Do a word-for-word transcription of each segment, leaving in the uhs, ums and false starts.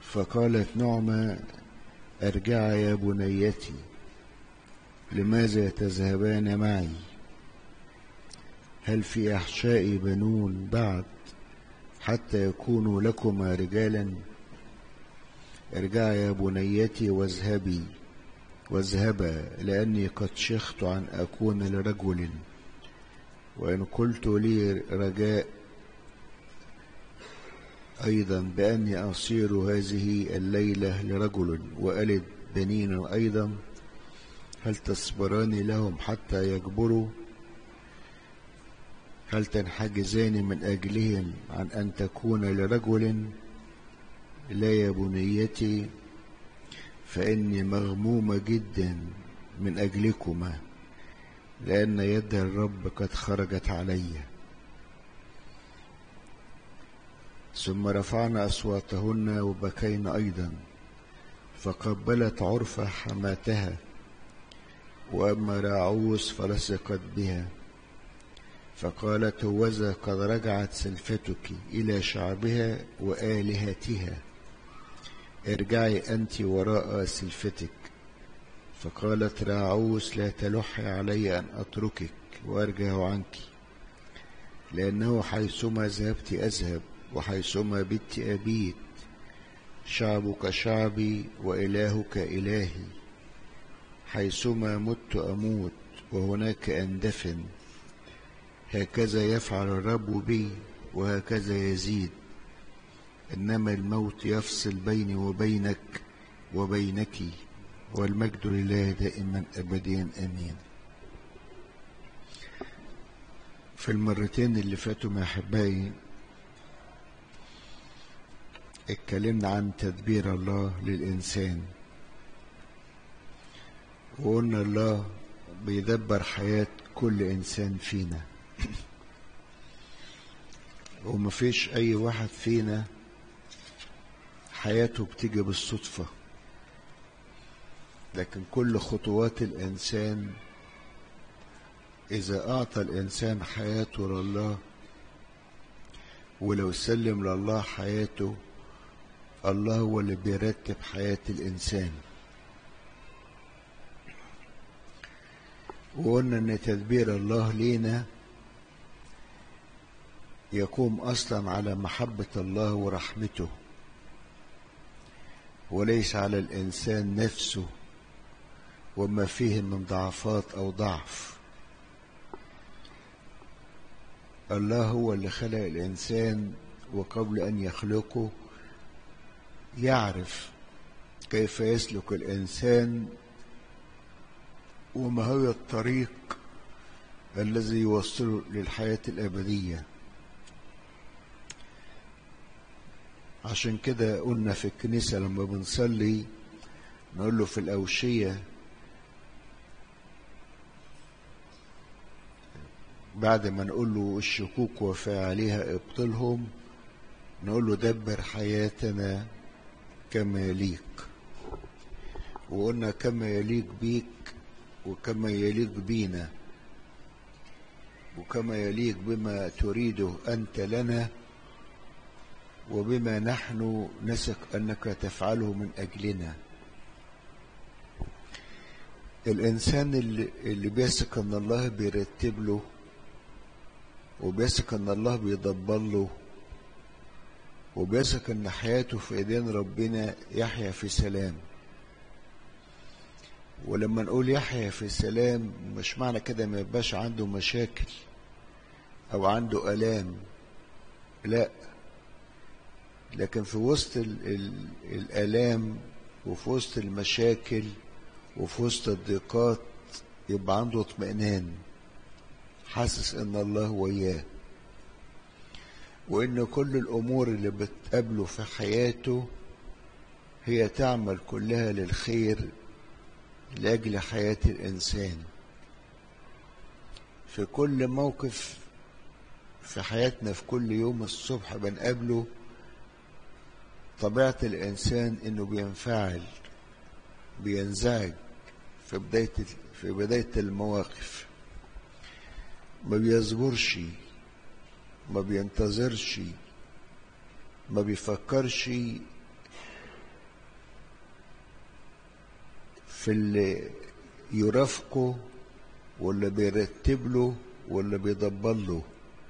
فقالت نعمة: ارجعا يا بنيتي، لماذا تذهبان معي؟ هل في أحشائي بنون بعد حتى يكونوا لكما رجالا؟ ارجعا يا بنيتي واذهبي واذهبا، لأني قد شخت عن أكون لرجل، وإن قلت لي رجاء أيضا بأني أصير هذه الليلة لرجل وألد بنين أيضا، هل تصبران لهم حتى يكبروا؟ هل تنحجزان من أجلهم عن أن تكون لرجل؟ لا يا بنيتي، فإني مغمومة جدا من أجلكما، لأن يد الرب قد خرجت علي. ثم رفعنا أصواتهن وبكين أيضا، فقبلت عرفة حماتها، وأما راعوس فلصقت بها، فقالت: هوذا قد رجعت سلفتك إلى شعبها وآلهتها، ارجعي أنت وراء سلفتك. فقالت راعوس: لا تلحي علي أن أتركك وأرجع عنك، لأنه حيثما ذهبت أذهب، وحيثما بت أبيت، شعبك شعبي وإلهك إلهي، حيثما مت أموت وهناك أندفن. هكذا يفعل الرب بي وهكذا يزيد، إنما الموت يفصل بيني وبينك وبينك، والمجد لله دائما أبديا آمين. في المرتين اللي فاتوا يا أحبائي اتكلمنا عن تدبير الله للإنسان، وقلنا الله بيدبر حياة كل إنسان فينا، ومفيش أي واحد فينا حياته بتيجي بالصدفة، لكن كل خطوات الإنسان إذا أعطى الإنسان حياته لله، ولو سلم لله حياته، الله هو اللي بيرتب حياة الإنسان. وقلنا إن تدبير الله لينا يقوم أصلا على محبة الله ورحمته، وليس على الإنسان نفسه وما فيه من ضعفات أو ضعف. الله هو اللي خلق الإنسان، وقبل أن يخلقه يعرف كيف يسلك الإنسان وما هو الطريق الذي يوصله للحياة الأبدية. عشان كده قلنا في الكنيسة لما بنصلي نقول له في الأوشية بعد ما نقول له الشكوك وفاعليها ابطلهم، نقول له دبر حياتنا كما يليق. وقلنا كما يليق بيك وكما يليق بينا وكما يليق بما تريده أنت لنا، وبما نحن نثق أنك تفعله من أجلنا. الإنسان اللي, اللي بيثق أن الله بيرتب له، وبيثق أن الله بيدبر له، وبيثق أن حياته في إيدين ربنا، يحيا في سلام. ولما نقول يحيا في سلام مش معنى كده ما يبقاش عنده مشاكل أو عنده آلام، لا، لكن في وسط ال ال الآلام وفي وسط المشاكل وفي وسط الضيقات يبقى عنده اطمئنان، حاسس ان الله وياه، وان كل الامور اللي بتقابله في حياته هي تعمل كلها للخير لاجل حياة الانسان. في كل موقف في حياتنا، في كل يوم الصبح بنقابله، طبيعة الإنسان إنه بينفعل، بينزعج في بداية في بداية المواقف، ما بيصبرش، ما بينتظرش، ما بيفكرش في اللي يرافقه واللي بيرتب له واللي بيدبر له،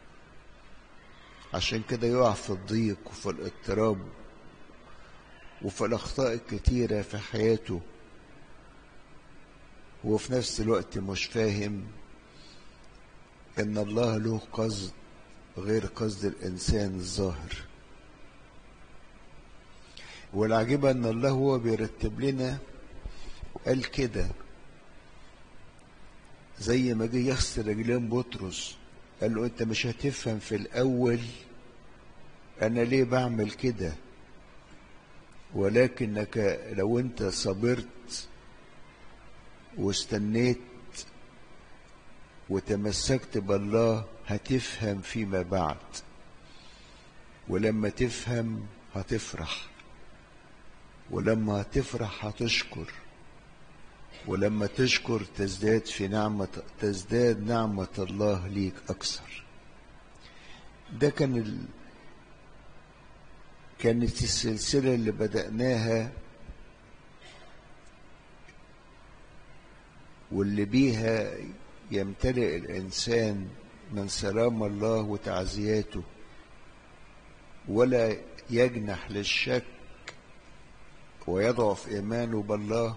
عشان كده يقع في الضيق وفي الاضطراب وفي الأخطاء الكتيرة في حياته، وفي نفس الوقت مش فاهم إن الله له قصد غير قصد الإنسان الظاهر. والعجيب إن الله هو بيرتب لنا قال كده، زي ما جه يغسل رجلين بطرس قال له أنت مش هتفهم في الأول أنا ليه بعمل كده، ولكنك لو أنت صبرت واستنيت وتمسكت بالله هتفهم فيما بعد، ولما تفهم هتفرح، ولما هتفرح هتشكر، ولما تشكر تزداد في نعمة تزداد نعمة الله ليك أكثر. ده كان ال... كانت السلسلة اللي بدأناها واللي بيها يمتلئ الإنسان من سلام الله وتعزياته، ولا يجنح للشك ويضعف إيمانه بالله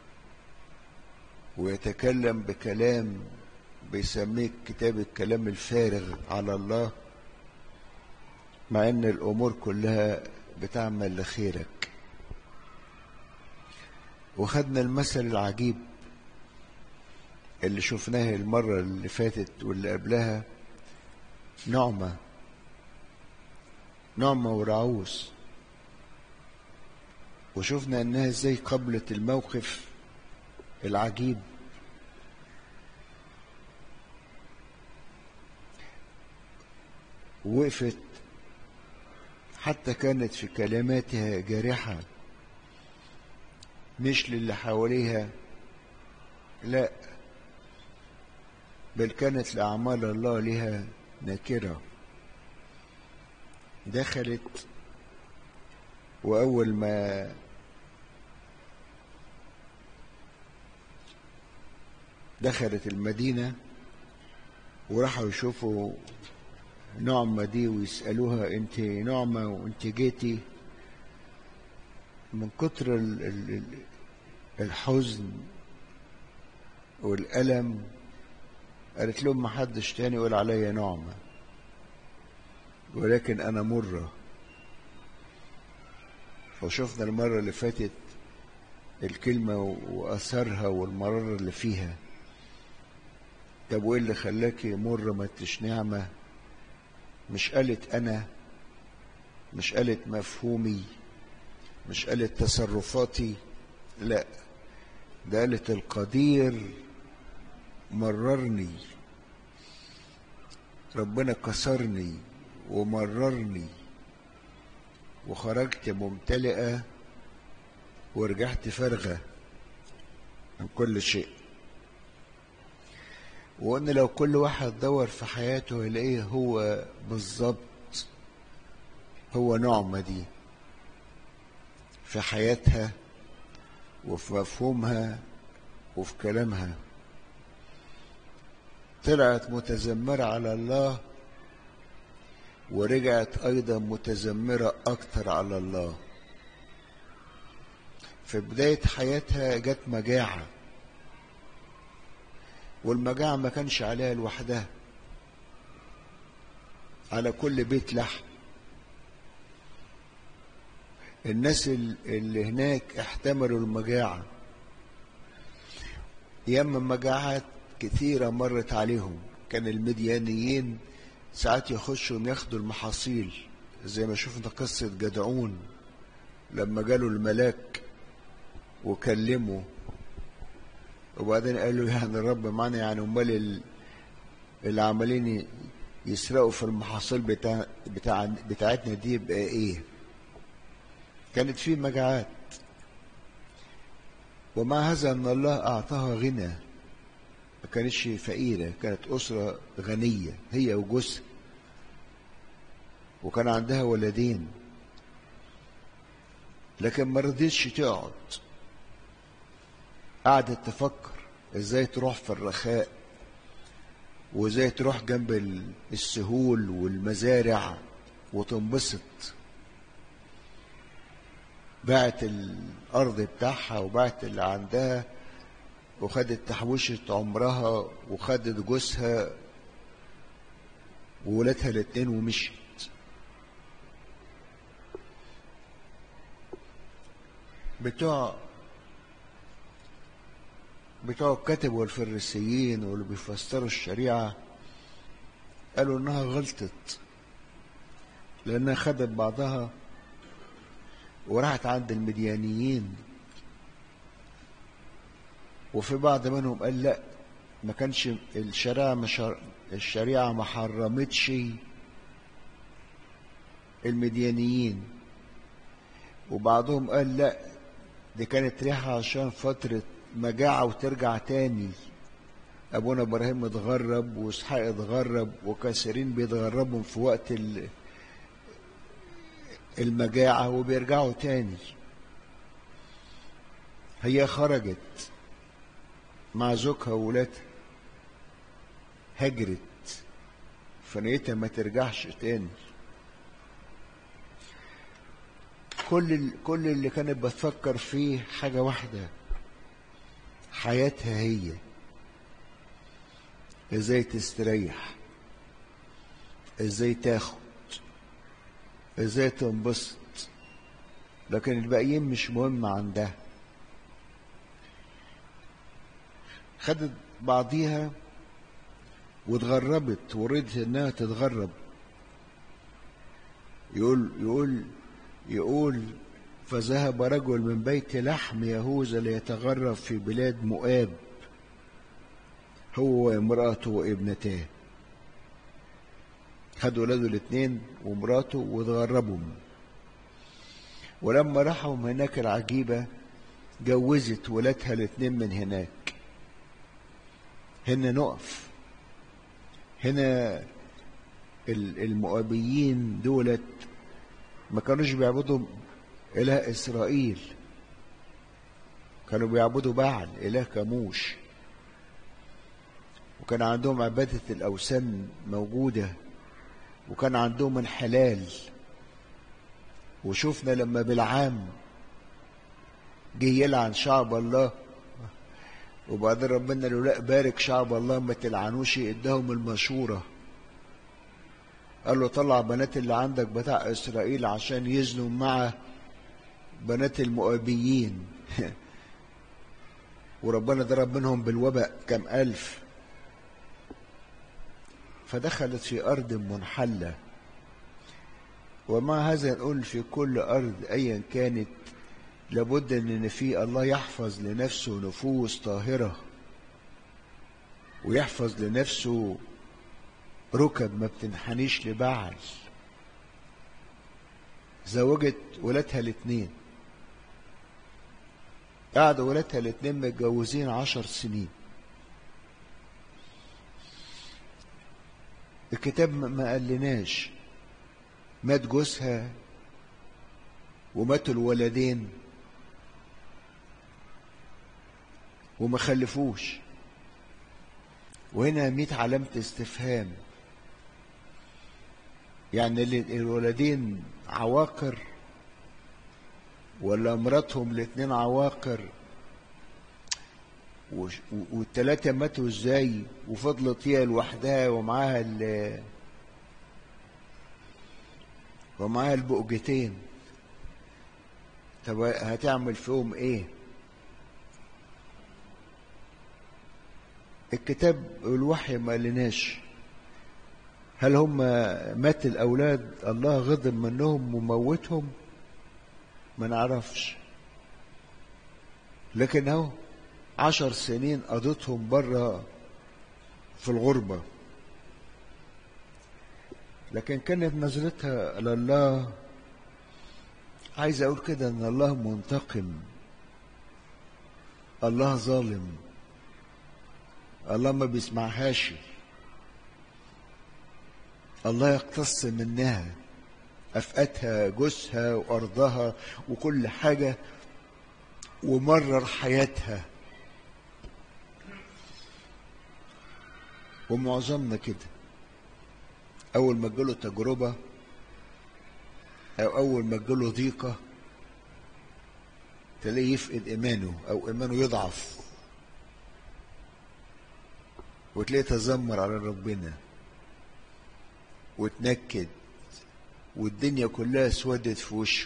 ويتكلم بكلام بيسميه كتاب الكلام الفارغ على الله، مع ان الامور كلها بتعمل لخيرك. وخدنا المثل العجيب اللي شفناه المرة اللي فاتت واللي قبلها، نعمة نعمة ورعوس، وشفنا انها ازاي قبلت الموقف العجيب. وقفت حتى كانت في كلماتها جارحة، مش للي حواليها لا، بل كانت لأعمال الله لها نكرة. دخلت وأول ما دخلت المدينة وراحوا يشوفوا نعمة دي ويسألوها انت نعمة وانت جيتي، من كتر الحزن والألم قالت لهم ما حدش تاني يقول عليا نعمة، ولكن أنا مرة. فشوفنا المرة اللي فاتت الكلمة وأثرها والمرارة اللي فيها. طب وإيه اللي خلاكي مرة ما انتش نعمة؟ مش قالت أنا، مش قالت مفهومي، مش قالت تصرفاتي، لا، ده قالت القدير مررني، ربنا كسرني ومررني وخرجت ممتلئة ورجعت فارغة من كل شيء. وان لو كل واحد دور في حياته هيلاقيه هو بالظبط هو نعمة دي في حياتها وفي مفهومها وفي كلامها. طلعت متذمرة على الله ورجعت ايضا متذمرة اكتر على الله. في بداية حياتها جت مجاعة، والمجاعة ما كانش عليها لوحدها، على كل بيت لحم. الناس اللي هناك احتملوا المجاعة، ياما مجاعات كثيرة مرت عليهم. كان المديانيين ساعات يخشوا ياخدوا المحاصيل، زي ما شفنا قصة جدعون لما جاله الملاك وكلمه وبعدين قالوا يعني الرب معنا، يعني امال اللي عمالين يسرقوا في المحاصيل بتاع بتاع بتاعتنا دي يبقى ايه؟ كانت في مجاعات، ومع هذا ان الله اعطاها غنى، ما كانتش فقيرة، كانت أسرة غنية هي وجوزها، وكان عندها ولدين، لكن ما رضيتش تقعد. قعدت تفكر ازاي تروح في الرخاء، وازاي تروح جنب السهول والمزارع وتنبسط. باعت الارض بتاعها وباعت اللي عندها، وخدت تحويشة عمرها، وخدت جوزها وولادها الاتنين ومشيت. بتوع بتوع الكتب والفريسيين واللي بيفسروا الشريعة قالوا انها غلطت، لانها خدت بعضها وراحت عند المديانيين. وفي بعض منهم قال لا، ما كانش الشريعة مش الشريعة ما حرمتش المديانيين. وبعضهم قال لا، دي كانت ريحة عشان فترة مجاعة وترجع تاني. أبونا إبراهيم اتغرب وإسحاق اتغرب، وكثيرين بيتغربوا في وقت المجاعة وبيرجعوا تاني. هي خرجت مع زوجها وولادها، هجرت، فنيتها ما ترجعش تاني. كل كل اللي كانت بتفكر فيه حاجة واحدة، حياتها هي ازاي تستريح، ازاي تاخد، ازاي تنبسط، لكن الباقيين مش مهم عندها. خدت بعضيها واتغربت، وريدت انها تتغرب. يقول يقول يقول فذهب رجل من بيت لحم يهوذا ليتغرب في بلاد مؤاب، هو وامرأته وابنتاه. خدوا ولاده الاثنين ومراته واتغربوا. ولما راحوا هناك العجيبة جوزت ولادها الاثنين من هناك. هنا نقف. هنا المؤابيين دولت ما كانوش بيعبدوا إله إسرائيل، كانوا بيعبدوا بعل إله كموش، وكان عندهم عبادة الأوثان موجودة، وكان عندهم انحلال. وشوفنا لما بالعام جه يلعن شعب الله، وبعدين ربنا قال له لا، بارك شعب الله ما تلعنوش، اداهم المشورة. قال له طلع بنات اللي عندك بتاع إسرائيل عشان يزنوا مع بنات المؤابيين. وربنا ضرب منهم بالوباء كم ألف. فدخلت في أرض منحلة. ومع هذا نقول في كل أرض أيا كانت لابد أن في الله يحفظ لنفسه نفوس طاهرة، ويحفظ لنفسه ركب ما بتنحنيش لبعل. زوجت ولادها الاثنين، قعدوا ولادها الاثنين متجوزين عشر سنين. الكتاب ما قالناش مات جوزها وماتوا الولدين وما خلفوش، وهنا ميت علامة استفهام. يعني الولدين عواقر ولا مراتهم الاثنين عواقر؟ والثلاثة ماتوا ازاي وفضلت هي لوحدها ومعاها ال ومعاها البؤجتين؟ طب هتعمل فيهم ايه؟ الكتاب الوحي ما قالناش هل هم مات الاولاد الله غضب منهم وموتهم؟ ما نعرفش. لكن اهو عشر سنين قضتهم بره في الغربة. لكن كانت نظرتها لله، عايز اقول كده ان الله منتقم، الله ظالم، الله ما بيسمعهاش، الله يقتص منها أفقتها جوزها وأرضها وكل حاجة، ومرر حياتها ومعظمنا كده أول ما تجيله تجربة أو أول ما تجيله ضيقة تلاقيه يفقد إيمانه أو إيمانه يضعف، وتلاقيه تذمر على ربنا وتنكد والدنيا كلها اسودت في وشه.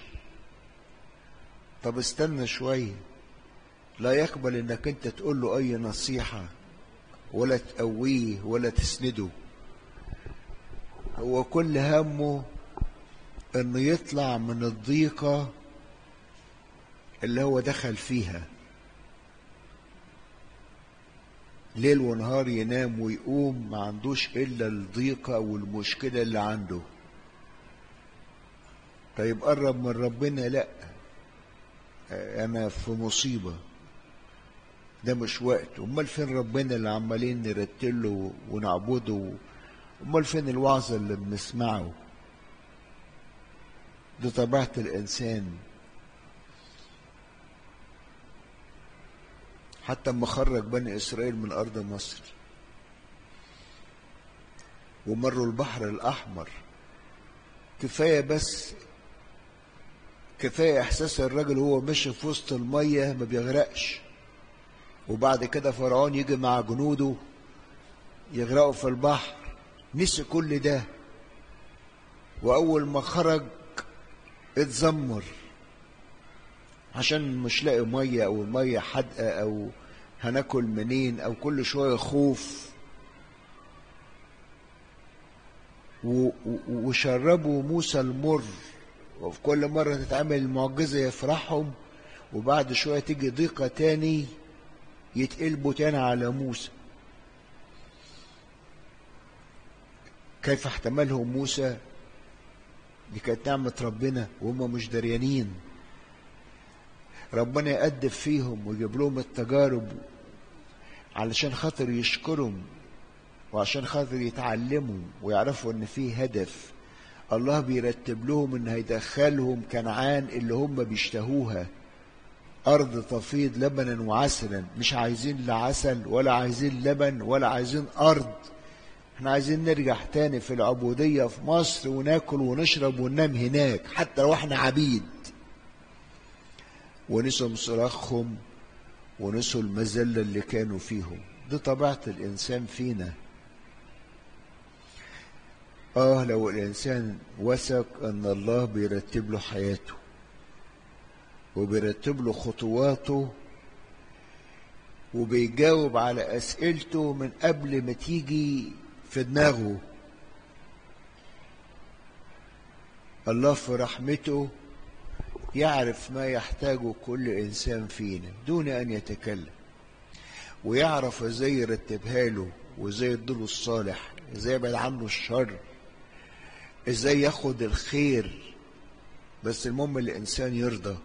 طب استنى شوية، لا يقبل انك انت تقول له اي نصيحة ولا تقويه ولا تسنده. هو كل همه انه يطلع من الضيقة اللي هو دخل فيها، ليل ونهار ينام ويقوم ما عندوش الا الضيقة والمشكلة اللي عنده. طيب قرب من ربنا، لا انا في مصيبة، ده مش وقت. امال فين ربنا اللي عمالين نرتله ونعبده؟ امال فين الوعظ اللي بنسمعه؟ دي طبيعة الانسان. حتى اما خرج بني اسرائيل من ارض مصر ومروا البحر الاحمر، كفاية بس كفاية احساس الراجل هو ماشي في وسط المية ما بيغرقش، وبعد كده فرعون يجي مع جنوده يغرقوا في البحر، نسي كل ده. واول ما خرج اتذمر عشان مش لاقي ميه، او الميه حادقه، او هناكل منين، او كل شويه خوف. وشربوا موسى المر، وفي كل مرة تتعمل المعجزة يفرحهم، وبعد شوية تيجي ضيقة تاني يتقلبوا تاني على موسى. كيف احتملهم موسى؟ دي كانت نعمة ربنا وهم مش دريانين. ربنا يأدب فيهم ويجيب لهم التجارب علشان خاطر يشكرهم وعشان خاطر يتعلموا ويعرفوا ان في هدف. الله بيرتب لهم ان هيدخلهم كنعان اللي هم بيشتهوها، ارض تفيض لبنا وعسلا. مش عايزين لا عسل ولا عايزين لبن ولا عايزين ارض، احنا عايزين نرجع تاني في العبودية في مصر وناكل ونشرب وننام هناك حتى لو احنا عبيد. ونسوا صراخهم ونسوا المذلة اللي كانوا فيهم. دي طبيعة الانسان فينا. اه لو الانسان وثق ان الله بيرتب له حياته وبيرتب له خطواته وبيجاوب على اسئلته من قبل ما تيجي في دماغه. الله في رحمته يعرف ما يحتاجه كل انسان فينا دون ان يتكلم، ويعرف ازاي يرتبها له وازاي يديله الصالح، ازاي يبعد عنه الشر، ازاي ياخد الخير. بس المهم الانسان يرضى.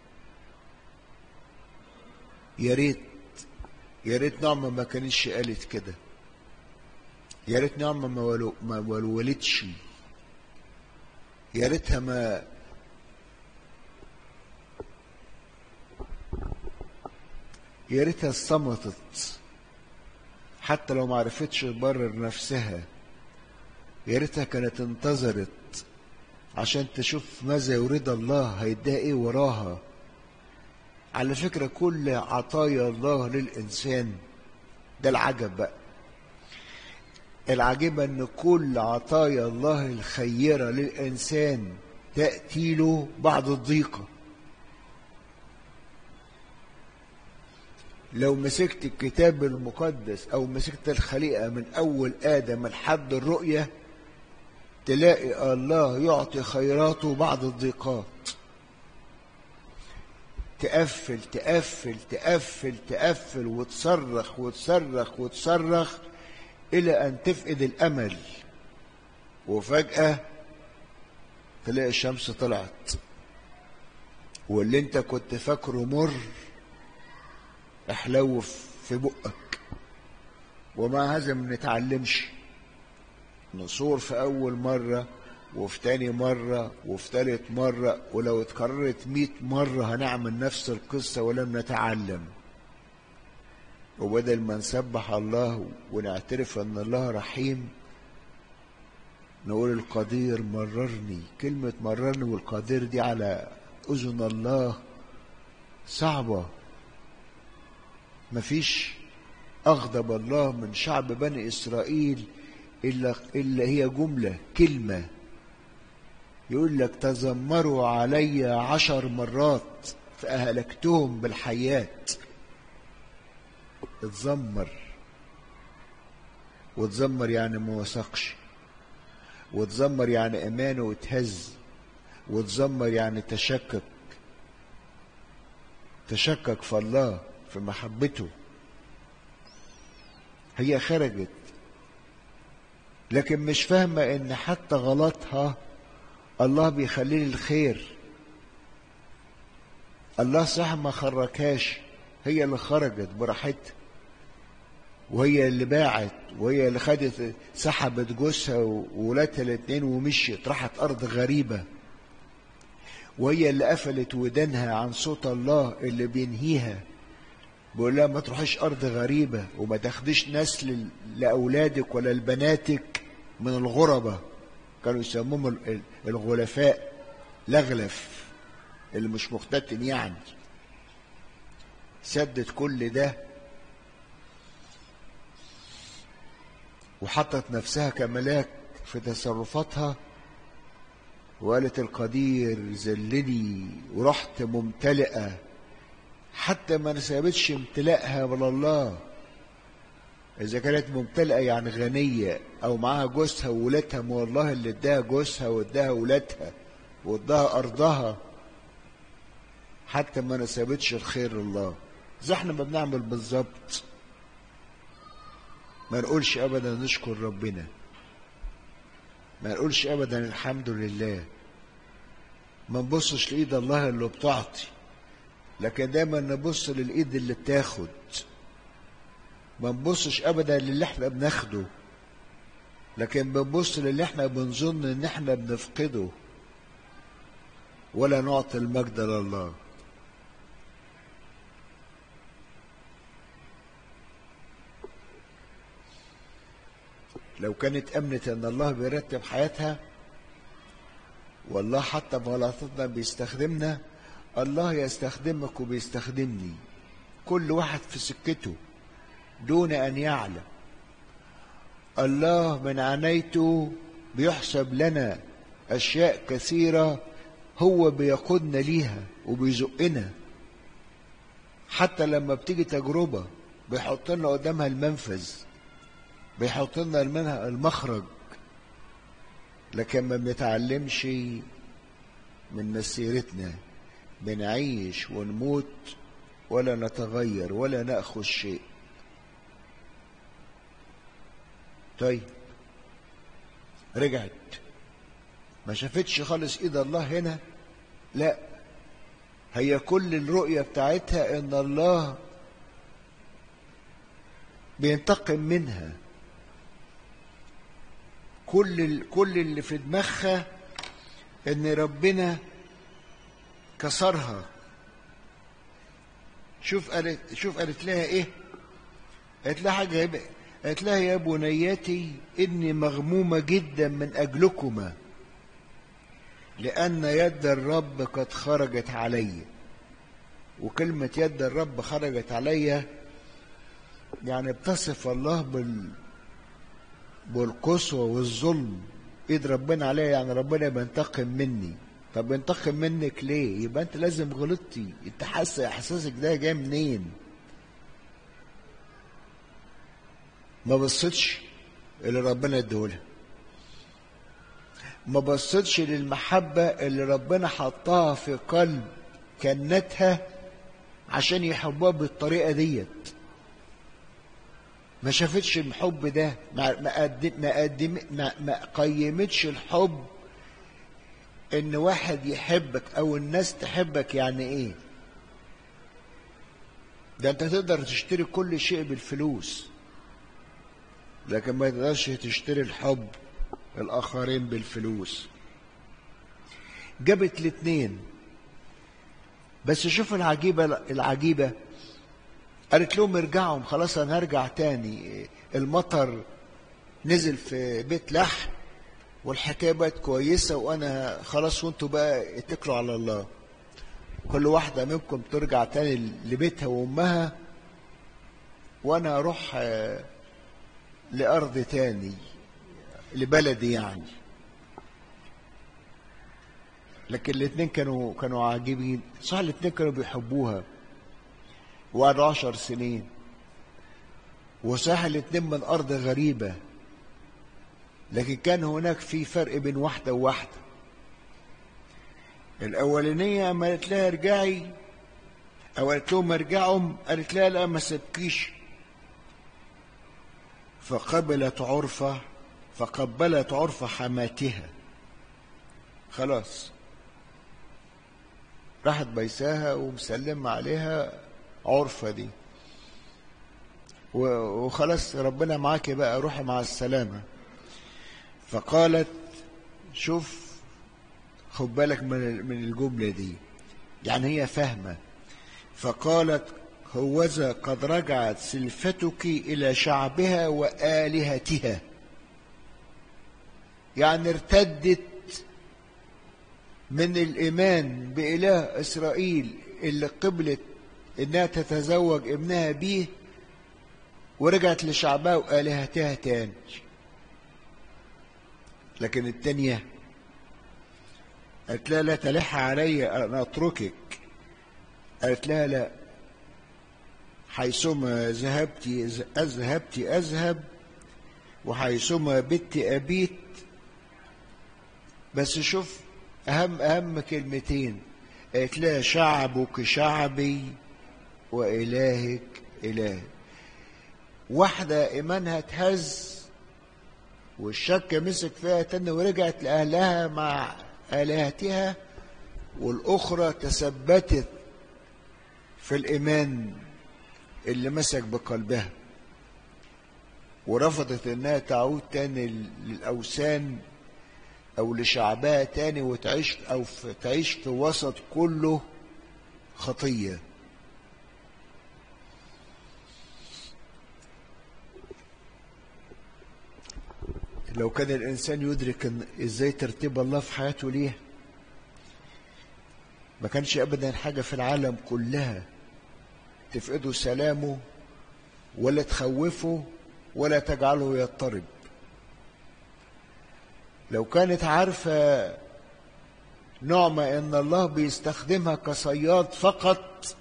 يا ريت يا ريت نعمة ما كانتش قالت كده، يا ريت نعمة ما ولو ما ولولتش، يا ريتها ما يا ريتها صمتت حتى لو ما عرفتش تبرر نفسها. يا ريتها كانت انتظرت عشان تشوف ماذا يريد الله هيديها ايه وراها. على فكرة كل عطايا الله للإنسان ده العجب بقى. العجيب ان كل عطايا الله الخيرة للإنسان تأتي له بعد الضيقة. لو مسكت الكتاب المقدس او مسكت الخليقة من اول آدم لحد الرؤية تلاقي الله يعطي خيراته بعد الضيقات. تقفل تقفل تقفل تقفل وتصرخ وتصرخ وتصرخ إلى أن تفقد الأمل، وفجأة تلاقي الشمس طلعت واللي انت كنت فاكره مر احلو في بقك. ومع هذا ما نتعلمش، نصور في أول مرة وفي تاني مرة وفي تالت مرة، ولو اتكررت مئة مرة هنعمل نفس القصة ولم نتعلم. وبدل ما نسبح الله ونعترف ان الله رحيم نقول القدير مررني. كلمة مررني والقدير دي على أذن الله صعبة. مفيش أغضب الله من شعب بني إسرائيل إلا, إلا هي جملة كلمة. يقول لك تذمروا علي عشر مرات فأهلكتهم بالحيات. اتذمر، وتذمر يعني ما وثقش، وتذمر يعني إيمانه اتهز، وتذمر يعني تشكك تشكك في الله في محبته. هي خرجت لكن مش فاهمة ان حتى غلطها الله بيخليه للخير. الله صح ما خرجهاش، هي اللي خرجت براحتها، وهي اللي باعت، وهي اللي خدت سحبت جوزها وولادها الاتنين ومشيت راحت ارض غريبة، وهي اللي قفلت ودانها عن صوت الله اللي بينهيها بيقول لها ما تروحيش ارض غريبة وما تاخديش نسل لاولادك ولا لبناتك من الغربة. كانوا يسموهم الغلفاء، لغلف اللي مش مختتن يعني. سدت كل ده وحطت نفسها كملاك في تصرفاتها وقالت القدير ذلني، ورحت ممتلئة حتى ما نسبتش امتلاءها ولا الله. إذا كانت ممتلئة يعني غنية أو معاها جوزها وولادها، ما والله اللي اداها جوزها واداها ولادها واداها أرضها حتى ما نسبتش الخير لله. زي احنا ما بنعمل بالظبط، ما نقولش أبدا نشكر ربنا، ما نقولش أبدا الحمد لله، ما نبصش لإيد الله اللي بتعطي، لكن دايما نبص للإيد اللي بتاخد. ما نبصش أبدا للي احنا بناخده، لكن بنبص للي احنا بنظن ان احنا بنفقده، ولا نعطي المجد لله. لو كانت أمنت ان الله بيرتب حياتها، والله حتى بغلطتنا بيستخدمنا، الله يستخدمك وبيستخدمني، كل واحد في سكته دون أن يعلم. الله من عنايته بيحسب لنا أشياء كثيرة هو بيقودنا ليها وبيزقنا. حتى لما بتيجي تجربة بيحط لنا قدامها المنفذ، بيحط لنا المخرج، لكن ما بنتعلمش من مسيرتنا، بنعيش ونموت ولا نتغير ولا نأخذ شيء. طيب رجعت ما شافتش خالص ايد الله هنا، لا، هي كل الرؤية بتاعتها ان الله بينتقم منها. كل كل اللي في دماغها ان ربنا كسرها. شوف قالت شوف قالت لها ايه؟ قالت لها حاجه، قالت لها يا بنياتي اني مغمومه جدا من اجلكما لان يد الرب قد خرجت علي. وكلمه يد الرب خرجت علي يعني بتصف الله بال بالقسوه والظلم. ايد ربنا عليا يعني ربنا بينتقم مني. طب بينتقم منك ليه؟ يبقى انت لازم غلطتي. انت حاسه احساسك ده جاي منين؟ ما بصيتش اللي ربنا اديهولها، ما بصيتش للمحبه اللي ربنا حطها في قلب كنتها عشان يحبوها بالطريقه ديت. ما شافتش الحب ده، ما ما قدم ما قدم ما, ما قيمتش الحب ان واحد يحبك او الناس تحبك يعني ايه. ده انت تقدر تشتري كل شيء بالفلوس، لكن ما تقدرش تشتري الحب الاخرين بالفلوس. جابت الاتنين. بس شوف العجيبة العجيبة قالت لهم ارجعوا، خلاص انا هرجع تاني، المطر نزل في بيت لحم والحكايه بقت كويسه وانا خلاص، وانتوا بقى اتكلوا على الله. كل واحده منكم ترجع تاني لبيتها وامها، وانا اروح لارض تاني، لبلدي يعني. لكن الاثنين كانوا كانوا عاجبين، صح، الاثنين كانوا بيحبوها وقعدوا عشر سنين، وصح الاثنين من ارض غريبه، لكن كان هناك في فرق بين واحده وواحده. الاولانيه اما قالت لها ارجعي او قالت لهم ارجعوا، قالت لها لا ما سبكيش، فقبلت عرفه فقبلت عرفه حماتها، خلاص راحت بيساها ومسلمة عليها عرفة دي، وخلاص ربنا معاكي بقى، روحي مع السلامة. فقالت، شوف خد بالك من من الجملة دي، يعني هي فاهمة. فقالت هوذا قد رجعت سلفتك إلى شعبها وآلهتها، يعني ارتدت من الإيمان بإله إسرائيل اللي قبلت إنها تتزوج ابنها بيه، ورجعت لشعبها وآلهتها تاني. لكن التانية قالت لها لا تلح علي أنا أتركك. قالت لها لا، حيثما ذهبت أذهبت أذهب وحيثما بت أبيت. بس شوف أهم أهم كلمتين، قالت لها شعبك شعبي وإلهك إلهي. واحدة إيمانها اتهز والشك مسك فيها تاني ورجعت لأهلها مع آلهتها، والأخرى تثبتت في الإيمان اللي مسك بقلبها، ورفضت إنها تعود تاني للأوثان أو لشعبها تاني وتعيش أو في تعيش في وسط كله خطية. لو كان الإنسان يدرك إن إزاي ترتيب الله في حياته ليه، ما كانش أبدا حاجة في العالم كلها تفقده سلامه ولا تخوفه ولا تجعله يضطرب. لو كانت عارفة نعمة إن الله بيستخدمها كصياد فقط،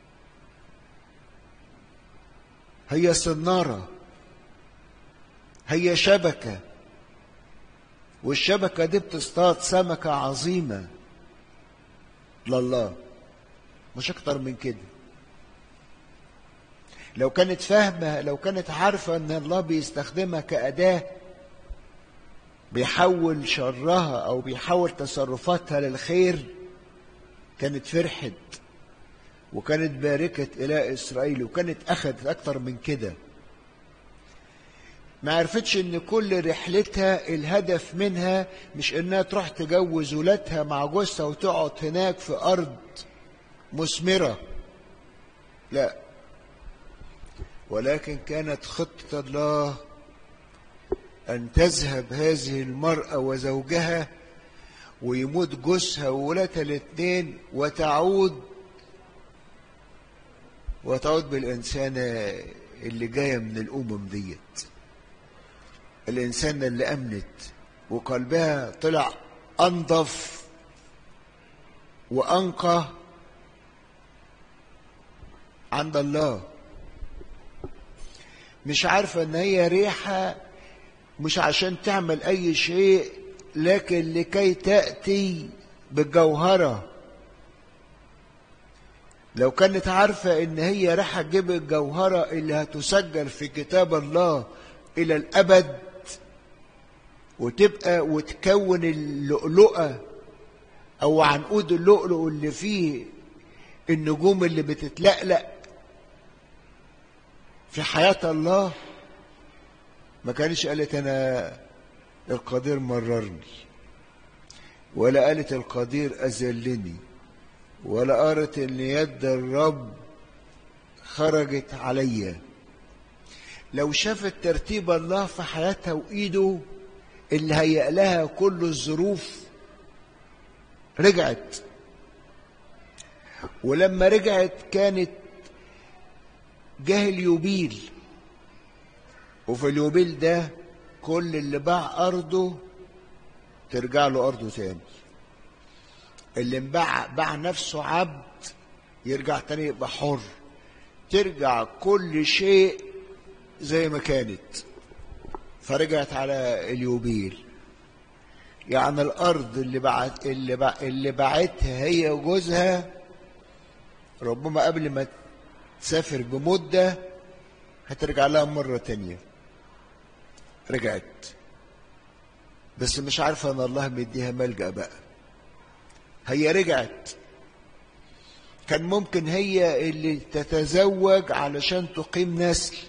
هي صنارة، هي شبكة، والشبكة دي بتصطاد سمكة عظيمة لله، مش أكتر من كده. لو كانت فاهمة، لو كانت عارفة إن الله بيستخدمها كأداة بيحول شرها أو بيحول تصرفاتها للخير، كانت فرحت وكانت باركت إله إسرائيل وكانت أخذت أكتر من كده. ما عرفتش إن كل رحلتها الهدف منها مش إنها تروح تجوز ولادها مع جوزها وتقعد هناك في أرض مثمرة، لا، ولكن كانت خطة الله أن تذهب هذه المرأة وزوجها ويموت جوزها وولادها الاثنين وتعود وتعود بالإنسانة اللي جاية من الأمم ديت، الإنسانة اللي أمنت وقلبها طلع أنظف وأنقى عند الله. مش عارفة إن هي ريحة مش عشان تعمل أي شيء، لكن لكي تأتي بالجوهرة. لو كانت عارفة إن هي راح تجيب الجوهرة اللي هتسجل في كتاب الله إلى الأبد وتبقى وتكون اللؤلؤة أو عنقود اللؤلؤ اللي فيه النجوم اللي بتتلألأ في حياة الله، ما كانش قالت أنا القدير مررني، ولا قالت القدير أذلني، ولا قالت إن يد الرب خرجت عليا. لو شافت ترتيب الله في حياتها وإيده اللي هيأ لها كل الظروف رجعت. ولما رجعت كانت جه اليوبيل، وفي اليوبيل ده كل اللي باع أرضه ترجع له أرضه تاني. اللي باع باع نفسه عبد يرجع تاني يبقى حر، ترجع كل شيء زي ما كانت. فرجعت على اليوبيل. يعني الأرض اللي بعت اللي بع اللي باعتها هي وجوزها ربما قبل ما تسافر بمدة هترجع لها مرة تانية. رجعت، بس مش عارفة ان الله مديها ملجأ بقى. هي رجعت، كان ممكن هي اللي تتزوج علشان تقيم نسل،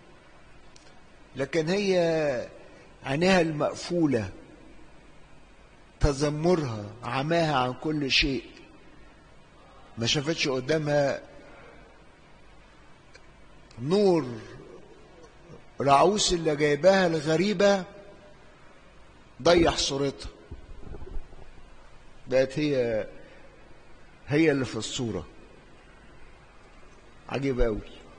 لكن هي عينيها المقفولة، تذمرها عماها عن كل شيء، ما شافتش قدامها نور رعوس اللي جايباها الغريبة ضيح صورتها. بقت هي هي اللي في الصورة. عجيب قوي.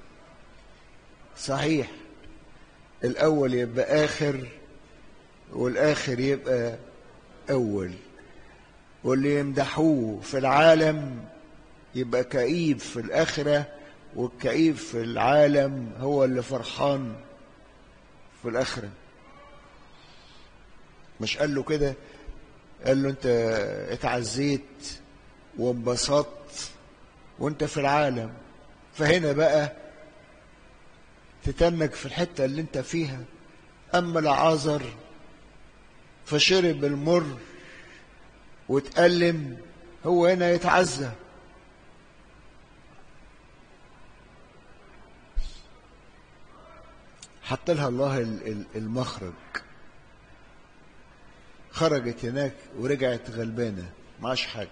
صحيح الأول يبقى آخر والآخر يبقى أول، واللي يمدحوه في العالم يبقى كئيب في الآخرة، والكئيب في العالم هو اللي فرحان في الآخرة. مش قال له كده؟ قال له انت اتعزيت وانبسطت وانت في العالم، فهنا بقى تتنك في الحتة اللي انت فيها. اما العازر فشرب المر واتألم، هو هنا يتعزى. حط لها الله المخرج. خرجت هناك ورجعت غلبانة معاش حاجة.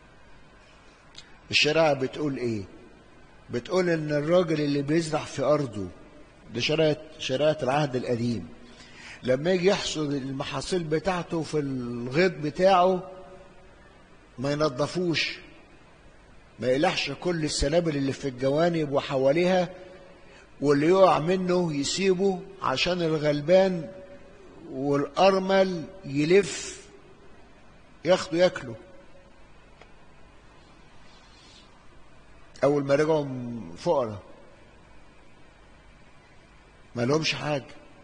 الشريعة بتقول ايه؟ بتقول ان الراجل اللي بيزرع في ارضه، ده شريعة شريعة العهد القديم، لما يجي يحصد المحاصيل بتاعته في الغيط بتاعه ما ينظفوش، ما يلحش كل السنابل اللي في الجوانب وحواليها، واللي يقع منه يسيبه عشان الغلبان والأرمل يلف ياخده ياكله. أول ما رجعوا فقراء ما لهمش حاجة.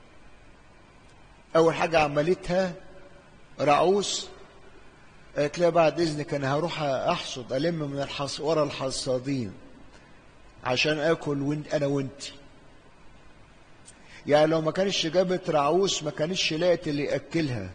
أول حاجة عملتها رعوس، قالت لها بعد إذنك أنا هروح أحصد ألم من الحص ورا الحصادين عشان آكل وانت أنا وانتي. يعني لو ما كانش جابت رعوس ما كانش لقت اللي يأكلها،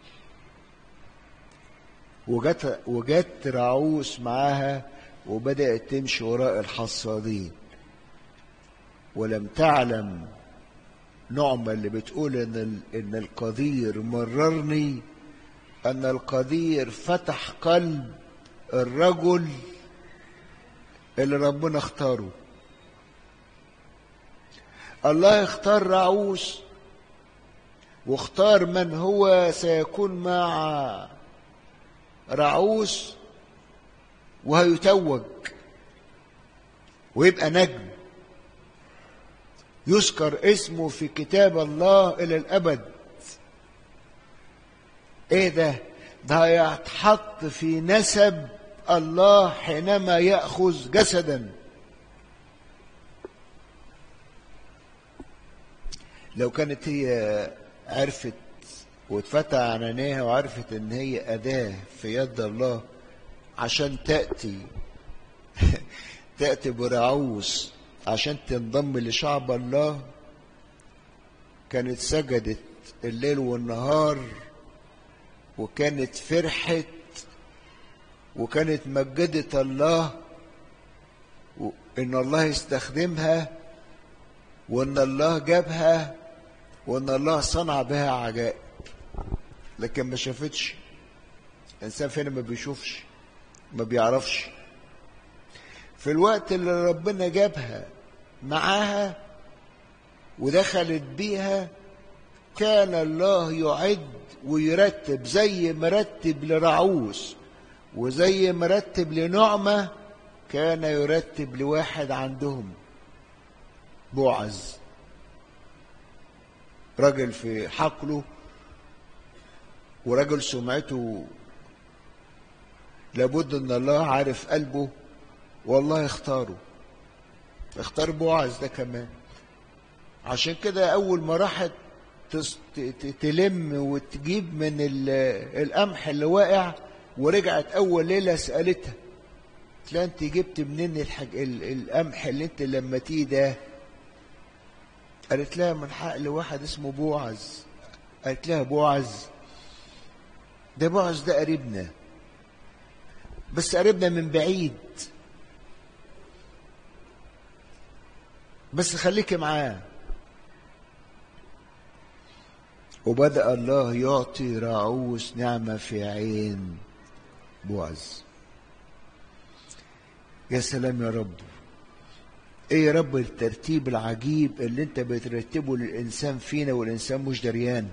وجت وجت رعوس معاها وبدأت تمشي وراء الحصادين. ولم تعلم نعمة اللي بتقول ان ان القدير مررني، ان القدير فتح قلب الرجل اللي ربنا اختاره. الله اختار رعوس واختار من هو سيكون مع رعوس وهيتوج ويبقى نجم يذكر اسمه في كتاب الله إلى الأبد. ايه ده؟ ده هيتحط في نسب الله حينما يأخذ جسدا. لو كانت هي عرفت واتفتح عن عينيها وعرفت ان هي أداة في يد الله عشان تأتي تأتي برعوس عشان تنضم لشعب الله، كانت سجدت الليل والنهار وكانت فرحت وكانت مجدت الله ان الله يستخدمها وان الله جابها وان الله صنع بها عجائب. لكن ما شافتش. الانسان فين ما بيشوفش ما بيعرفش. في الوقت اللي ربنا جابها معاها ودخلت بيها، كان الله يعد ويرتب زي مرتب لرعوس وزي مرتب لنعمة، كان يرتب لواحد عندهم بوعز، رجل في حقله ورجل سمعته، لابد ان الله عارف قلبه والله اختاره، اختار بوعز ده كمان. عشان كده اول ما راحت تلم وتجيب من القمح اللي واقع ورجعت اول ليله سالتها، قالت لها انت جبت منين الحاج القمح اللي انت لمتيه ده؟ قالت لها من حقل واحد اسمه بوعز. قالت لها بوعز ده؟ بوعز ده قريبنا، بس قريبنا من بعيد، بس خليكي معاه. وبدأ الله يعطي رعوس نعمة في عين بوعز. يا سلام يا رب، ايه يا رب الترتيب العجيب اللي انت بترتبه للإنسان فينا والإنسان مش دريان.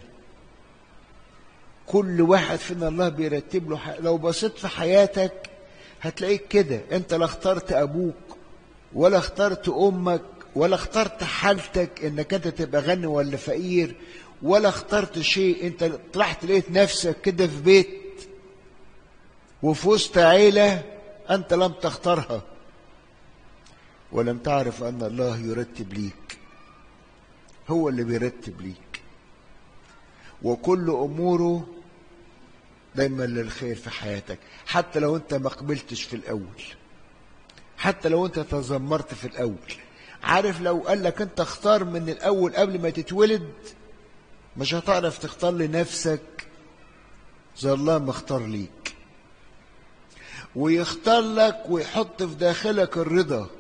كل واحد فينا الله بيرتب له ح... لو بصيت في حياتك هتلاقيك كده، انت لا اخترت ابوك ولا اخترت امك ولا اخترت حالتك انك انت تبقى غني ولا فقير، ولا اخترت شيء، انت طلعت لقيت نفسك كده في بيت وفي وسط عيلة انت لم تختارها، ولم تعرف ان الله يرتب ليك، هو اللي بيرتب ليك، وكل اموره دايما للخير في حياتك. حتى لو انت ما قبلتش في الاول، حتى لو انت تذمرت في الاول، عارف لو قال لك انت اختار من الاول قبل ما تتولد، مش هتعرف تختار لنفسك زي الله ما اختار ليك، ويختار لك ويحط في داخلك الرضا.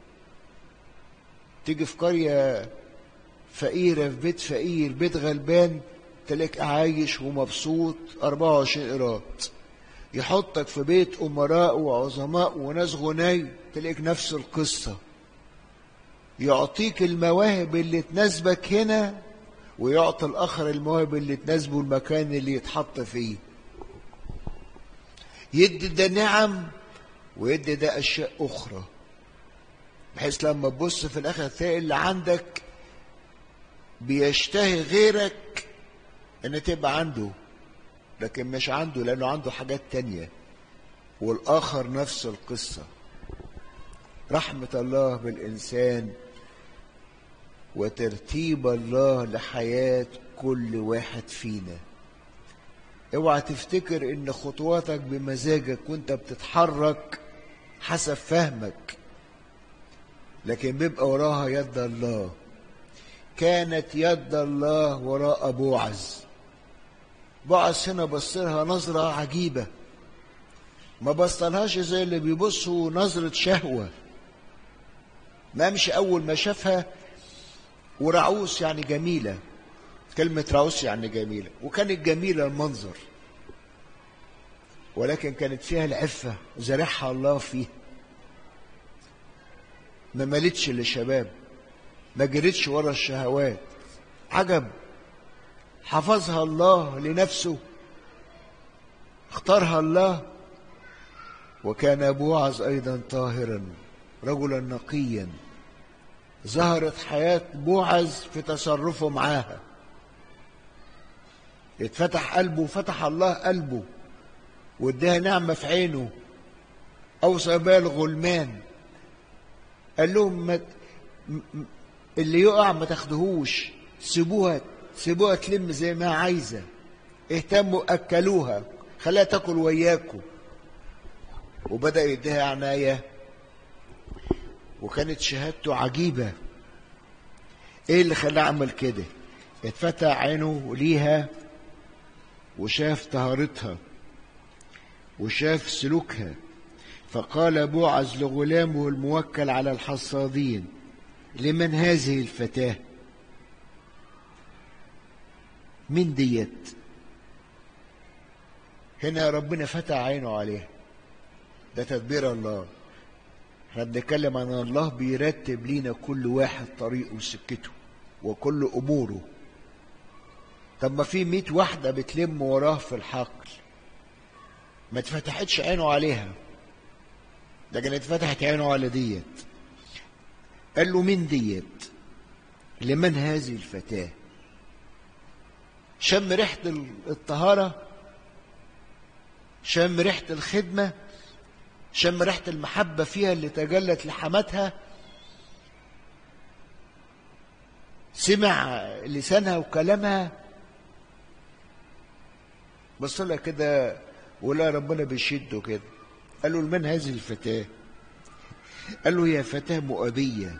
تيجي في قرية فقيرة، في بيت فقير، بيت غلبان، تلاقيك عايش ومبسوط أربعة وعشرين قيراط. يحطك في بيت أمراء وعظماء وناس غني، تلاقيك نفس القصة. يعطيك المواهب اللي تناسبك هنا، ويعطي الآخر المواهب اللي تناسبه المكان اللي يتحط فيه. يدي ده نعم ويدي ده أشياء أخرى، بحيث لما تبص في الآخر تلاقي اللي عندك بيشتهي غيرك ان تبقى عنده، لكن مش عنده لانه عنده حاجات تانية، والاخر نفس القصة. رحمة الله بالانسان وترتيب الله لحياة كل واحد فينا. اوعى تفتكر ان خطواتك بمزاجك وانت بتتحرك حسب فهمك، لكن بيبقى وراها يد الله. كانت يد الله وراء بوعز. بوعز هنا بصلها نظرة عجيبة، ما بصلهاش زي اللي بيبصوا نظرة شهوة. ما مش أول ما شافها، ورعوس يعني جميلة، كلمة رعوس يعني جميلة، وكانت جميلة المنظر، ولكن كانت فيها العفة زرعها الله فيها. ما مالتش للشباب، ما جريتش ورا الشهوات. عجب، حفظها الله لنفسه، اختارها الله. وكان بوعز أيضا طاهرا رجلا نقيا. ظهرت حياة بوعز في تصرفه معاها، اتفتح قلبه، فتح الله قلبه واداها نعمة في عينه. أوصى بها الغلمان، قال لهم ما اللي يقع ما تاخدهوش، سيبوها سيبوها تلم زي ما عايزة، اهتموا أكلوها، خليها تاكل وياكم. وبدأ يديها عناية، وكانت شهادته عجيبة. ايه اللي خلاه عمل كده؟ اتفتح عينه ليها وشاف طهارتها وشاف سلوكها. فقال بوعز لغلامه الموكل على الحصادين: لمن هذه الفتاة؟ من ديت؟ هنا ربنا فتح عينه عليها، ده تدبير الله. احنا بنتكلم عن الله بيرتب لينا كل واحد طريقه وسكته وكل اموره. طب ما في مئة واحدة بتلم وراه في الحقل ما اتفتحتش عينه عليها، لكن اتفتحت عينه على ديت. قال له مين ديت؟ لمن هذه الفتاة؟ شم ريحة الطهارة، شم ريحة الخدمة، شم ريحة المحبة فيها اللي تجلت لحماتها، سمع لسانها وكلامها، بص لها كده ولا ربنا بيشده كده. قال له لمن هذه الفتاة؟ قال له هي فتاة مؤابية.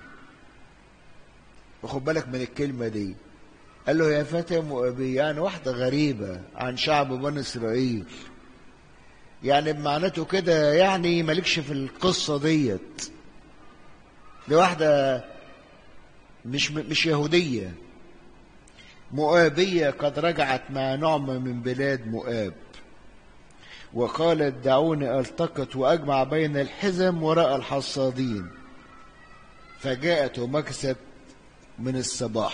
وخد بالك من الكلمة دي، قال له يا فتاة مؤابية، يعني واحدة غريبة عن شعب بني إسرائيل، يعني بمعناته كده يعني مالكش في القصة ديت، دي واحدة مش مش يهودية، مؤابية قد رجعت مع نعمة من بلاد مؤاب، وقالت دعوني التقط واجمع بين الحزم وراء الحصادين، فجاءت ومكثت من الصباح.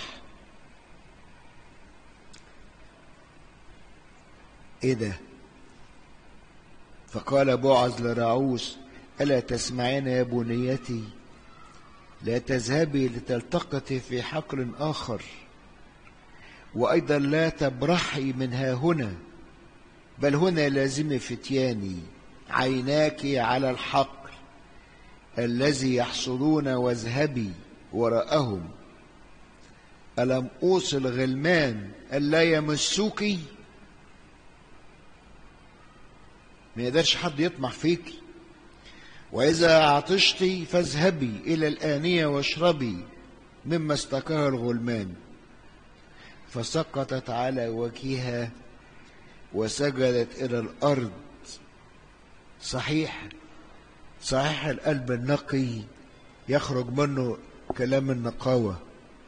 ايه ده؟ فقال بوعز لرعوس الا تسمعين يا بنيتي؟ لا تذهبي لتلتقطي في حقل اخر، وايضا لا تبرحي من ها هنا، بل هنا لازم فتياني، عيناك على الحقل الذي يحصلون واذهبي وراءهم. ألم أوصل غلمان ألا يمسوك؟ ما يقدرش حد يطمع فيك. وإذا عطشتي فاذهبي إلى الآنية واشربي مما استقاه الغلمان. فسقطت على وجهها وسجدت إلى الأرض. صحيح صحيح القلب النقي يخرج منه كلام النقاوة،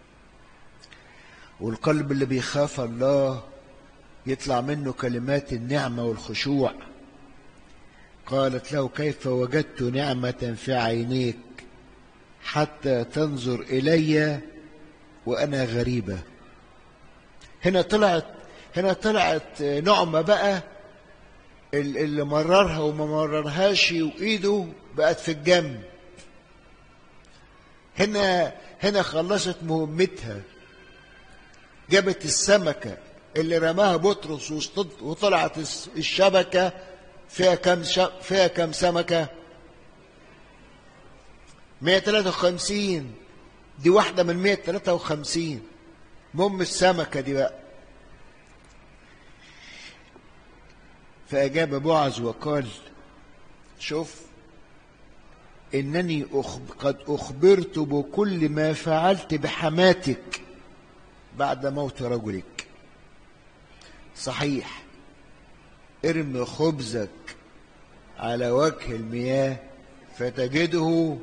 والقلب اللي بيخاف الله يطلع منه كلمات النعمة والخشوع. قالت له كيف وجدت نعمة في عينيك حتى تنظر إلي وأنا غريبة؟ هنا طلعت هنا طلعت نعمة بقى، اللي مررها وما مررهاش وإيده بقت في الجنب. هنا هنا خلصت مهمتها، جابت السمكة اللي رماها بطرس وطلعت الشبكة فيها كم فيها كم سمكة؟ مئة وثلاثة وخمسين. دي واحدة من مئة وثلاثة وخمسين. مهم السمكة دي بقى. فأجاب بوعز وقال شوف إنني قد أخبرت بكل ما فعلت بحماتك بعد موت رجلك. صحيح ارمي خبزك على وجه المياه فتجده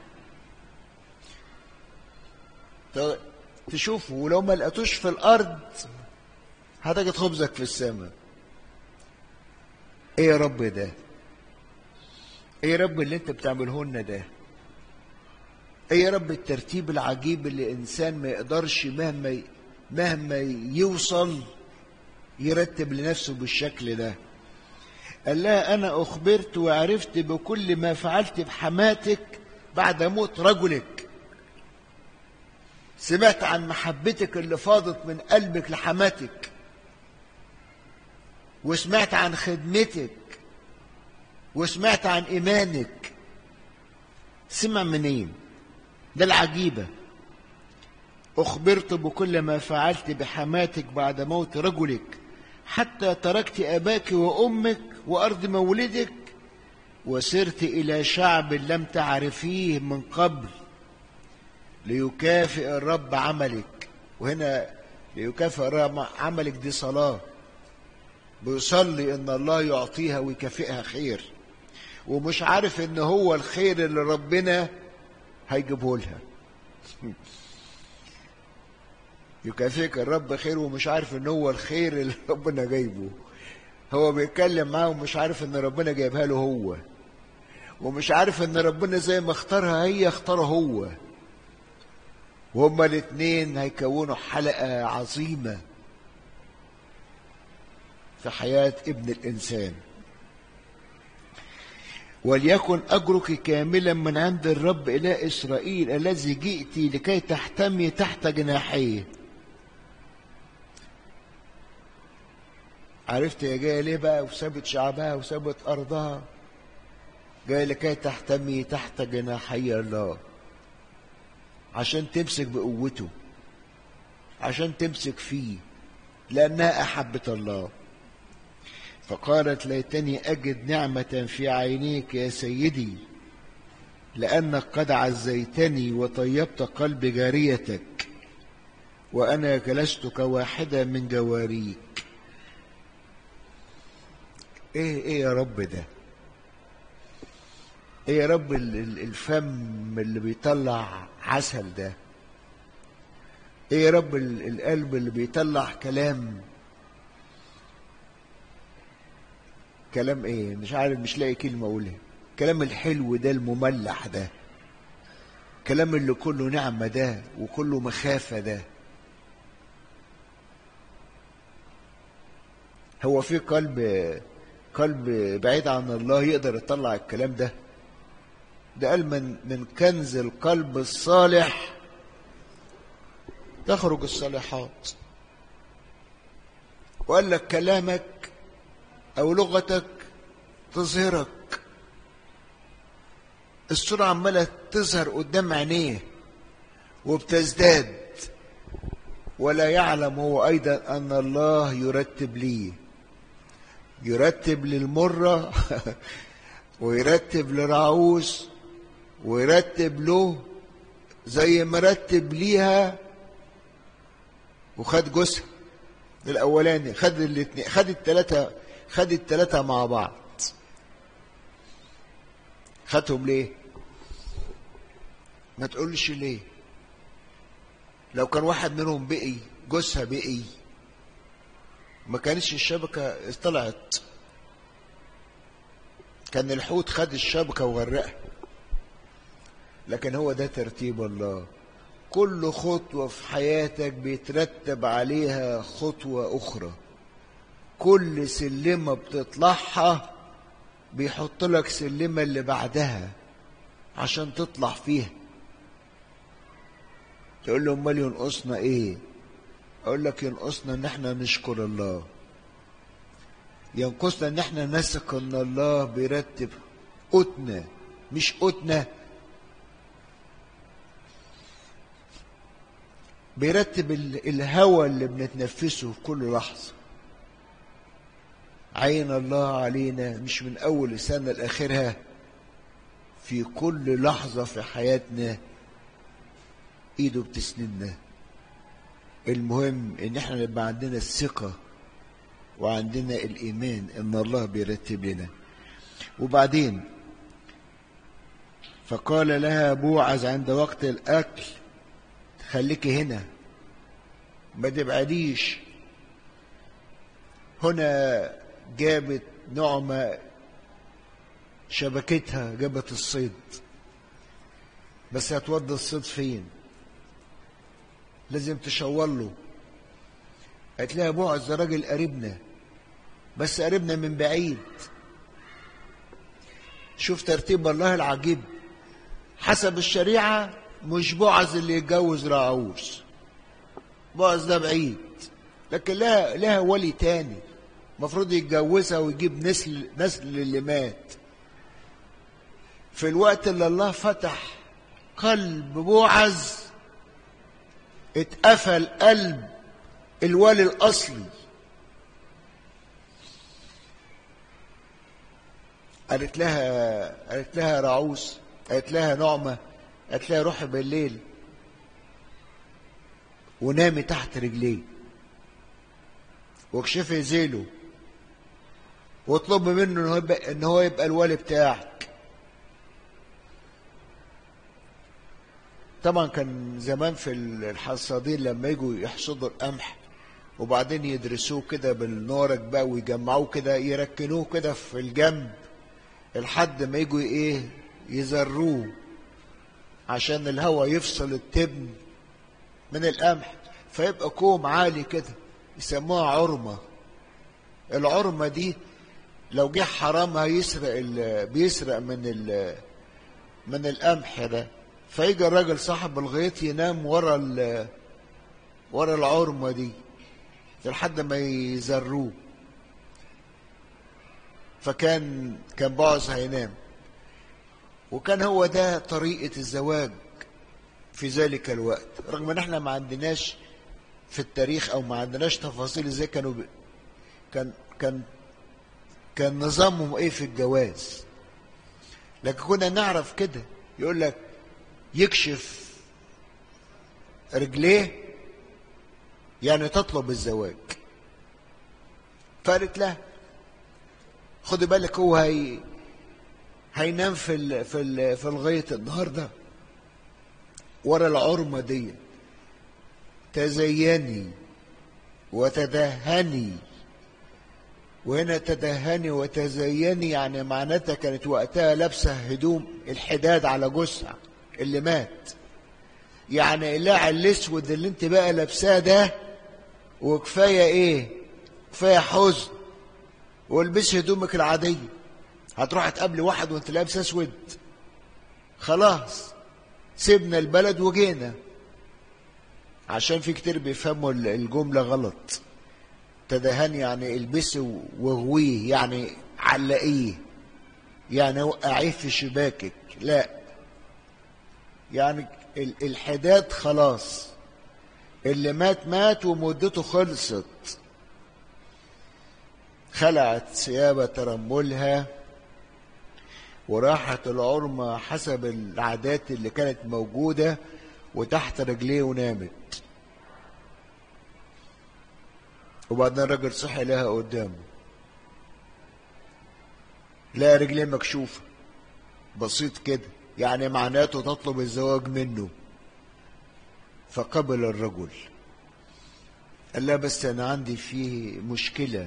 تشوفه، ولو ما لقيتوش في الأرض هتجد خبزك في السماء. ايه يا رب ده؟ ايه يا رب اللي انت بتعمله لنا ده؟ ايه يا رب الترتيب العجيب اللي انسان ما يقدرش مهما مهما يوصل يرتب لنفسه بالشكل ده. قال لها انا اخبرت وعرفت بكل ما فعلت بحماتك بعد موت رجلك. سمعت عن محبتك اللي فاضت من قلبك لحماتك، وسمعت عن خدمتك، وسمعت عن إيمانك. سمع منين؟ ده العجيبة. أخبرت بكل ما فعلت بحماتك بعد موت رجلك حتى تركت أباك وأمك وأرض مولدك وسرت إلى شعب لم تعرفيه من قبل ليكافئ الرب عملك. وهنا ليكافئ الرب عملك دي صلاة، بيصلي ان الله يعطيها ويكافئها خير، ومش عارف ان هو الخير اللي ربنا هيجيبه لها. يكافئك الرب خير ومش عارف ان هو الخير اللي ربنا جايبه. هو بيتكلم معاه ومش عارف ان ربنا جايبها له هو، ومش عارف ان ربنا زي ما اختارها هي اختاره هو، وهما الاثنين هيكونوا حلقة عظيمة في حياة ابن الإنسان. وليكن أجرك كاملا من عند الرب إله إسرائيل الذي جئت لكي تحتمي تحت جناحيه. عرفت هي جاية ليه بقى وسابت شعبها وسابت أرضها؟ جاية لكي تحتمي تحت جناحي الله، عشان تمسك بقوته، عشان تمسك فيه، لأنها أحبت الله. فقالت ليتني أجد نعمة في عينيك يا سيدي، لأنك قد عزيتني وطيبت قلب جاريتك، وأنا جلست كواحدة من جواريك. إيه إيه يا رب ده؟ إيه يا رب الفم اللي بيطلع عسل ده؟ إيه يا رب القلب اللي بيطلع كلام كلام ايه مش عارف، مش لاقي كلمة اقولها. كلام الحلو ده المملح ده، كلام اللي كله نعمة ده وكله مخافة ده. هو في قلب قلب بعيد عن الله يقدر يطلع الكلام ده؟ ده قال من من كنز القلب الصالح تخرج الصالحات. وقال لك كلامك أو لغتك تظهرك. الصورة عمالة تظهر قدام عينيه وبتزداد، ولا يعلم هو أيضا أن الله يرتب ليه، يرتب للمرة ويرتب لرعوس ويرتب له زي ما رتب ليها. وخد جوزها الأولاني، خد الاثنين، خد الثلاثة، خد الثلاثة مع بعض. خدهم ليه؟ ما تقولش ليه. لو كان واحد منهم بقي، جوزها بقي، ما كانتش الشبكة طلعت، كان الحوت خد الشبكة وغرقها. لكن هو ده ترتيب الله. كل خطوة في حياتك بيترتب عليها خطوة أخرى. كل سلمة بتطلعها بيحط لك سلمة اللي بعدها عشان تطلع فيها. تقول له امال ينقصنا ايه؟ اقول لك ينقصنا ان احنا نشكر الله، ينقصنا ان احنا نثق ان الله بيرتب قوتنا، مش قوتنا، بيرتب الهوى اللي بنتنفسه في كل لحظة. عين الله علينا مش من أول السنة لآخرها، في كل لحظة في حياتنا إيده بتسندنا. المهم إن احنا يبقى عندنا الثقة وعندنا الإيمان إن الله بيرتب لنا. وبعدين فقال لها بوعز عند وقت الأكل خليكي هنا ما تبعديش. هنا جابت نعمة شبكتها، جابت الصيد، بس هتودي الصيد فين؟ لازم تشور له. قالت لها بوعز ده راجل قريبنا، بس قريبنا من بعيد. شوف ترتيب الله العجيب. حسب الشريعة مش بوعز اللي يتجوز رعوس، بوعز ده بعيد، لكن لها لها ولي تاني المفروض يتجوزها ويجيب نسل نسل اللي مات. في الوقت اللي الله فتح قلب بوعز اتقفل قلب الولي الأصلي. قالت لها قالت لها رعوس، قالت لها نعمة، قالت لها روحي بالليل ونامي تحت رجليه واكشفي ذيله واطلبي منه ان هو يبقى, إن هو يبقى الولي بتاعك. طبعا كان زمان في الحصادين لما يجوا يحصدوا القمح وبعدين يدرسوه كده بالنورك بقى ويجمعوه كده، يركنوه كده في الجنب لحد ما يجوا ايه يزروه عشان الهواء يفصل التبن من القمح، فيبقى كوم عالي كده يسموها عرمة. العرمة دي لو جه حرام هيسرق بيسرق من ال من القمح ده، فيجي الراجل صاحب الغيط ينام ورا ال ورا العرمة دي لحد ما يزروه. فكان كان بوعز هينام، وكان هو ده طريقة الزواج في ذلك الوقت، رغم ان احنا ما عندناش في التاريخ او ما عندناش تفاصيل ازاي كانوا ب... كان كان كان نظامهم ايه في الجواز، لكن كنا نعرف كده. يقول لك يكشف رجليه يعني تطلب الزواج. فقالت له خدي بالك هو هي هينام في ال... في ال... في الغيط النهارده ورا العرمه دي، تزيني وتدهني. وهنا تدهني وتزيني يعني معناتها كانت وقتها لابسه هدوم الحداد على جثها اللي مات، يعني القلع الاسود اللي انت بقى لابساه ده وكفايه ايه، كفايه حزن، والبسي هدومك العاديه. هتروح تقابلي واحد وانت لابس اسود؟ خلاص سيبنا البلد وجينا. عشان في كتير بيفهموا الجمله غلط. تدهني يعني البسي وغويه، يعني علقيه، يعني وقعيه في شباكك. لا، يعني الحداد خلاص، اللي مات مات ومدته خلصت. خلعت ثياب ترملها وراحت العرمة حسب العادات اللي كانت موجودة وتحت رجليه ونامت. وبعدين الراجل صحي لها قدامه، لا رجليه مكشوفة بسيط كده، يعني معناته تطلب الزواج منه. فقبل الرجل، قال لها بس أنا عندي فيه مشكلة،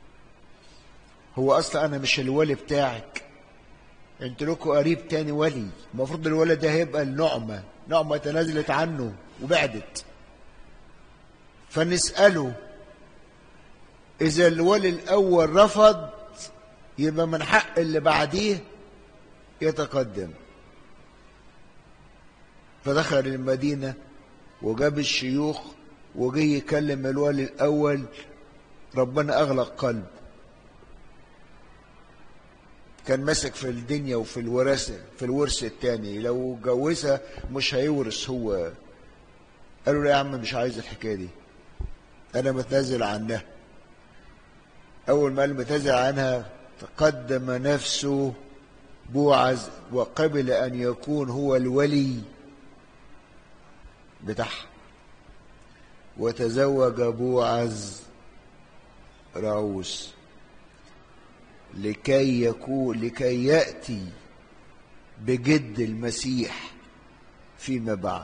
هو أصلا أنا مش الولي بتاعك، انت لكم قريب تاني ولي، المفروض الولد ده هيبقى النعمة، نعمة تنازلت عنه وبعدت، فنسأله إذا الولي الأول رفض يبقى من حق اللي بعديه يتقدم. فدخل المدينة وجاب الشيوخ وجي يكلم الولي الأول، ربنا أغلق قلبه، كان ماسك في الدنيا وفي الوراثة في الورث التاني، لو جوزها مش هيورث هو. قالوا لا يا عم مش عايز الحكاية دي، أنا متنازل عنها. أول ما قال متنازل عنها تقدم نفسه بوعز وقبل أن يكون هو الولي بتاعها، وتزوج بوعز رعوس لكي يكون لكي يأتي بجد المسيح فيما بعد.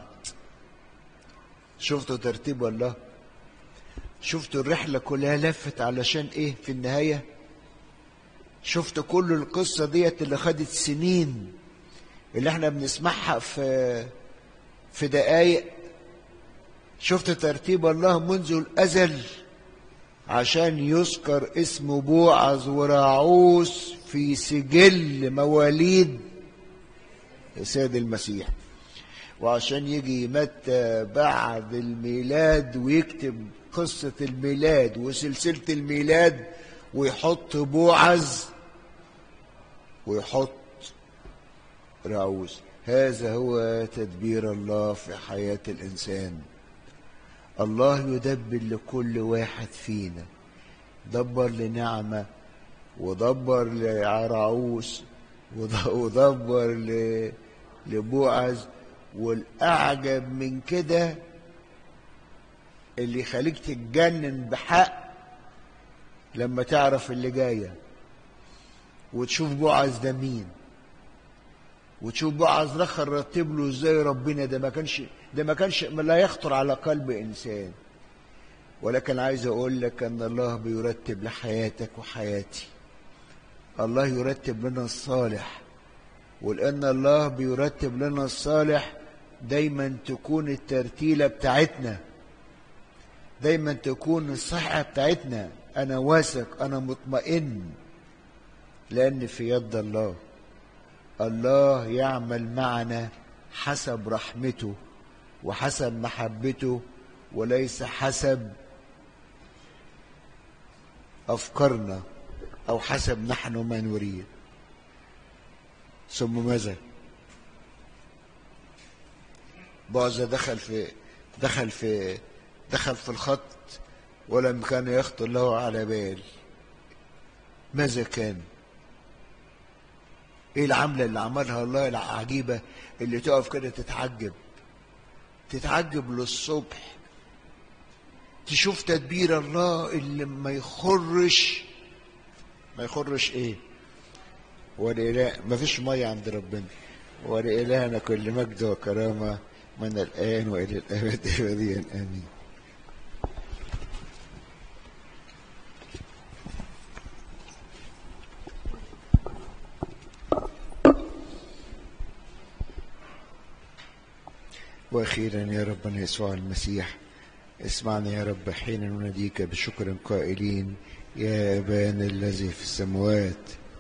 شفتوا ترتيب الله؟ شفتوا الرحلة كلها لفت علشان ايه في النهاية؟ شفتوا كل القصة ديت اللي خدت سنين اللي احنا بنسمعها في في دقايق؟ شفتوا ترتيب الله منذ الأزل عشان يذكر اسم بوعز وراعوس في سجل مواليد السيد المسيح، وعشان يجي متى بعد الميلاد ويكتب قصة الميلاد وسلسلة الميلاد ويحط بوعز ويحط راعوس. هذا هو تدبير الله في حياة الإنسان. الله يدبر لكل واحد فينا، دبر لنعمة ودبر لراعوس ودبر لبوعز. والأعجب من كده اللي يخليك تتجنن بحق لما تعرف اللي جاية وتشوف بوعز ده مين، وتشوف بوعز رخر رتب له ازاي ربنا. ده ما كانش ده ما كانش لا يخطر على قلب انسان. ولكن عايز اقول لك ان الله بيرتب لحياتك وحياتي. الله يرتب لنا الصالح، ولأن الله بيرتب لنا الصالح دايما تكون الترتيلة بتاعتنا، دايما تكون الصحة بتاعتنا. أنا واثق، أنا مطمئن، لأن في يد الله. الله يعمل معنا حسب رحمته وحسب محبته، وليس حسب أفكارنا أو حسب نحن ما نريد. ثم ماذا؟ بعزة دخل في دخل في دخل في الخط ولم كان يخطر له على بال. ماذا كان؟ ايه العملة اللي عملها الله العجيبة اللي تقف كده تتعجب تتعجب للصبح، تشوف تدبير الله اللي ما يخرش ما يخرش ايه؟ ولإله ما فيش مية عند ربنا. ولإلهنا كل مجد وكرامة من الآن وإلى الأبد أبديا آمين. وأخيرا يا ربنا يسوع المسيح، اسمعنا يا رب حين نناديك بشكر قائلين: يا أبانا الذي في السماوات.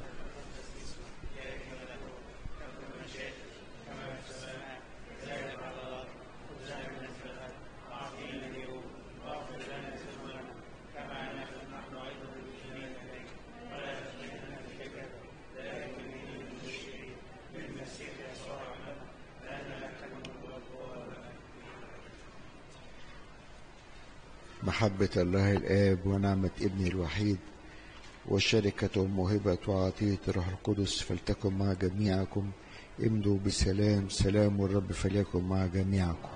محبة الله الآب ونعمة ابنه الوحيد والشركة وموهبة وعطية الروح القدس فلتكن مع جميعكم. امضوا بسلام. سلام الرب فليكن مع جميعكم.